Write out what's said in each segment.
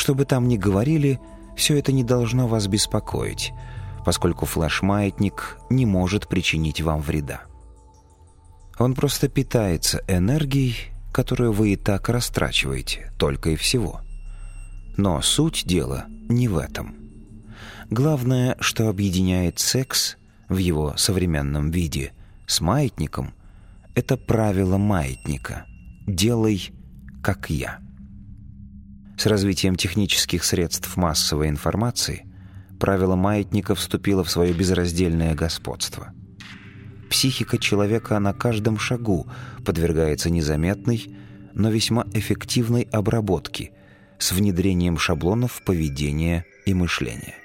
Что бы там ни говорили, все это не должно вас беспокоить, поскольку флеш-маятник не может причинить вам вреда. Он просто питается энергией, которую вы и так растрачиваете, только и всего. Но суть дела не в этом. Главное, что объединяет секс в его современном виде с маятником, это правило маятника «делай, как я». С развитием технических средств массовой информации правило маятника вступило в свое безраздельное господство. Психика человека на каждом шагу подвергается незаметной, но весьма эффективной обработке с внедрением шаблонов поведения и мышления.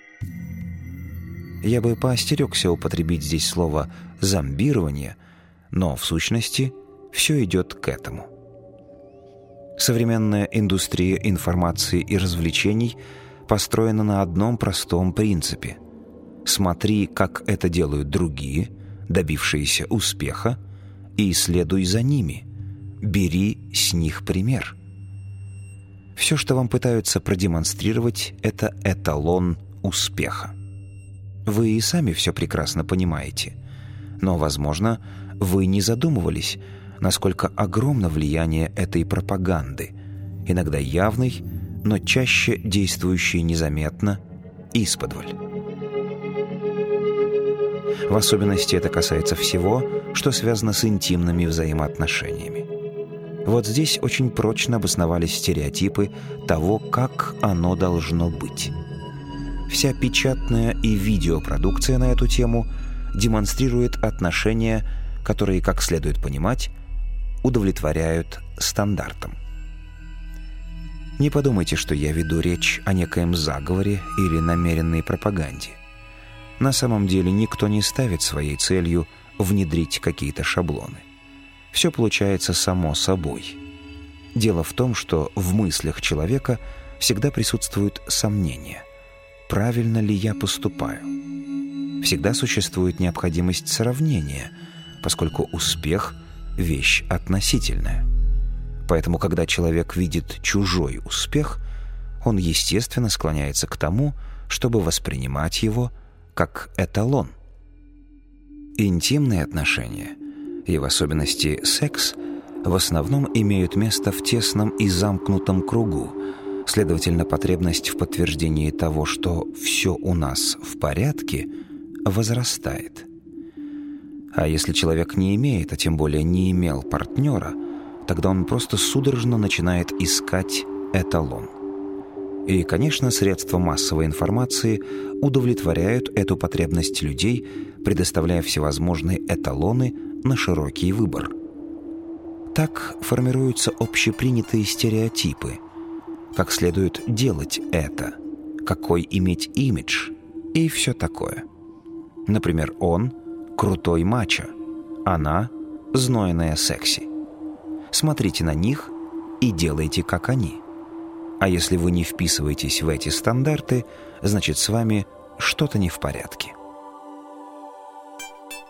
Я бы поостерегся употребить здесь слово «зомбирование», но в сущности все идет к этому. Современная индустрия информации и развлечений построена на одном простом принципе: смотри, как это делают другие, добившиеся успеха, и следуй за ними, бери с них пример. Все, что вам пытаются продемонстрировать, это эталон успеха. Вы и сами все прекрасно понимаете, но, возможно, вы не задумывались, насколько огромно влияние этой пропаганды, иногда явной, но чаще действующей незаметно, исподволь. В особенности это касается всего, что связано с интимными взаимоотношениями. Вот здесь очень прочно обосновались стереотипы того, как оно должно быть. Вся печатная и видеопродукция на эту тему демонстрирует отношения, которые, как следует понимать, удовлетворяют стандартам. Не подумайте, что я веду речь о некоем заговоре или намеренной пропаганде. На самом деле никто не ставит своей целью внедрить какие-то шаблоны. Все получается само собой. Дело в том, что в мыслях человека всегда присутствуют сомнения. Правильно ли я поступаю? Всегда существует необходимость сравнения, поскольку успех – вещь относительная. Поэтому, когда человек видит чужой успех, он, естественно, склоняется к тому, чтобы воспринимать его как эталон. Интимные отношения, и в особенности секс, в основном имеют место в тесном и замкнутом кругу. Следовательно, потребность в подтверждении того, что все у нас в порядке, возрастает. А если человек не имеет, а тем более не имел партнера, тогда он просто судорожно начинает искать эталон. И, конечно, средства массовой информации удовлетворяют эту потребность людей, предоставляя всевозможные эталоны на широкий выбор. Так формируются общепринятые стереотипы, как следует делать это, какой иметь имидж и все такое. Например, он – крутой мачо, она – знойная секси. Смотрите на них и делайте, как они. А если вы не вписываетесь в эти стандарты, значит, с вами что-то не в порядке.